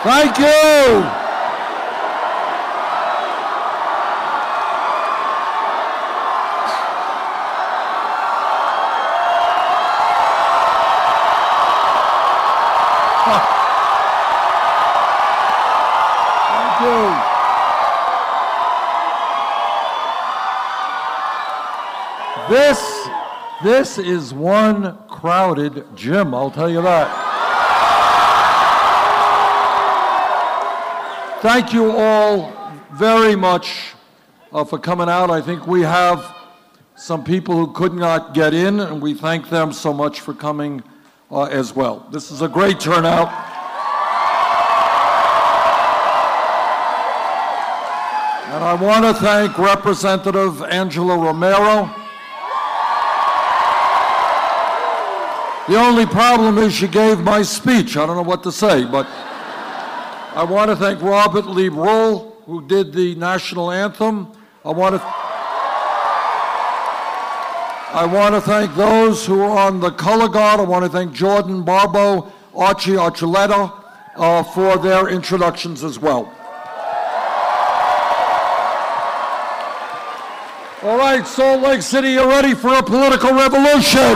Thank you. Thank you. This is one crowded gym, I'll tell you that. Thank you all very much for coming out. I think we have some people who could not get in, and we thank them so much for coming as well. This is a great turnout. And I want to thank Representative Angela Romero. The only problem is she gave my speech. I don't know what to say, but I want to thank Robert Lee Roll, who did the national anthem. I want to thank those who are on the color guard. I want to thank Jordan Barbo, Archie Archuleta for their introductions as well. All right, Salt Lake City, you ready for a political revolution?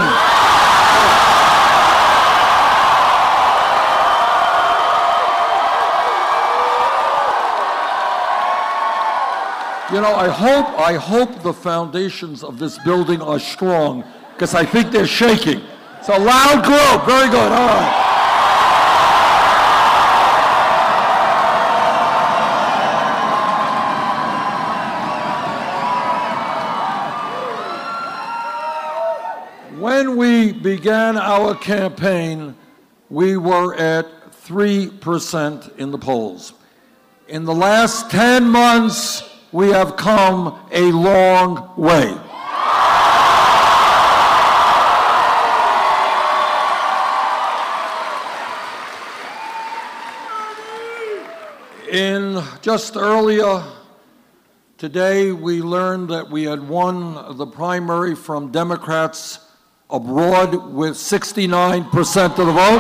You know, I hope the foundations of this building are strong, because I think they're shaking. It's a loud group. Very good. All right. When we began our campaign, we were at 3% in the polls. In the last 10 months, we have come a long way. Just earlier today, we learned that we had won the primary from Democrats abroad with 69% of the vote.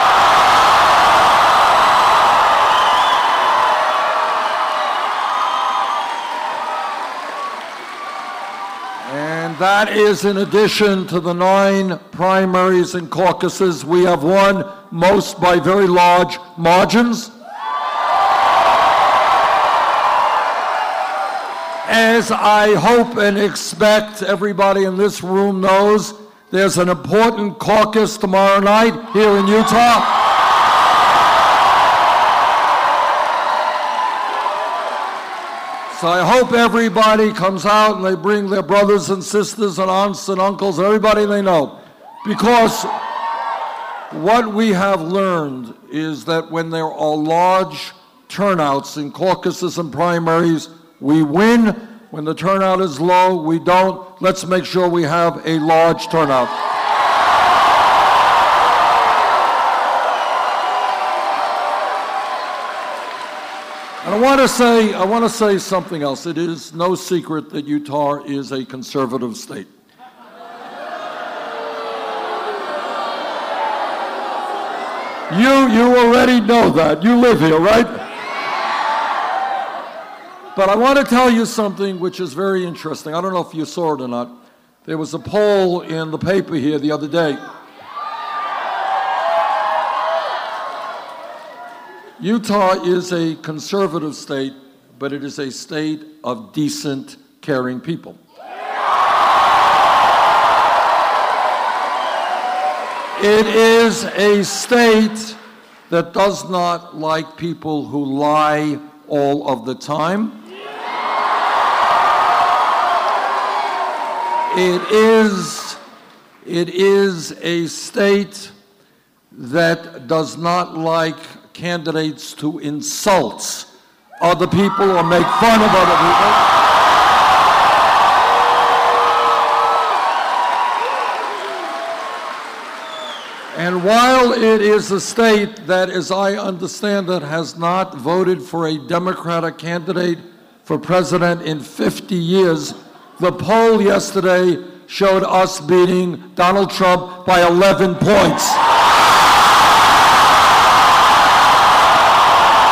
And that is in addition to the 9 primaries and caucuses we have won, most by very large margins. As I hope and expect everybody in this room knows, there's an important caucus tomorrow night here in Utah. So I hope everybody comes out and they bring their brothers and sisters and aunts and uncles, everybody they know. Because what we have learned is that when there are large turnouts in caucuses and primaries, we win. When the turnout is low, we don't. Let's make sure we have a large turnout. And I want to say something else. It is no secret that Utah is a conservative state. You already know that. You live here, right? But I want to tell you something which is very interesting. I don't know if you saw it or not. There was a poll in the paper here the other day. Utah is a conservative state, but it is a state of decent, caring people. It is a state that does not like people who lie all of the time. It is a state that does not like candidates to insult other people or make fun of other people. And while it is a state that, as I understand it, has not voted for a Democratic candidate for president in 50 years, the poll yesterday showed us beating Donald Trump by 11 points.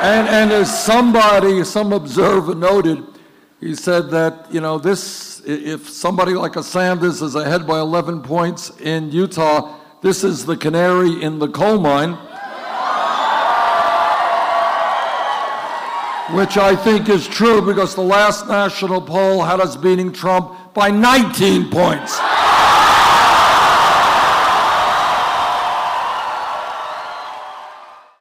And as somebody, some observer noted, he said that, you know, this, if somebody like a Sanders is ahead by 11 points in Utah, this is the canary in the coal mine, which I think is true because the last national poll had us beating Trump by 19 points.